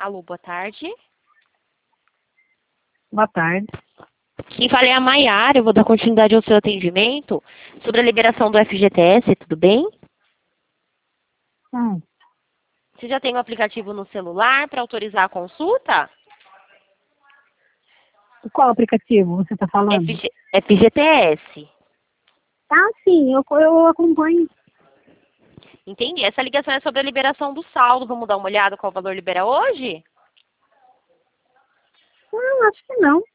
Alô, boa tarde. Boa tarde. Quem fala é a Maiara, eu vou dar continuidade ao seu atendimento sobre a liberação do FGTS, tudo bem? Hum. Você já tem o aplicativo no celular para autorizar a consulta? Qual aplicativo você está falando? FGTS. Ah, sim, eu acompanho. Entendi. Essa ligação é sobre a liberação do saldo. Vamos dar uma olhada qual o valor libera hoje? Não, acho que não.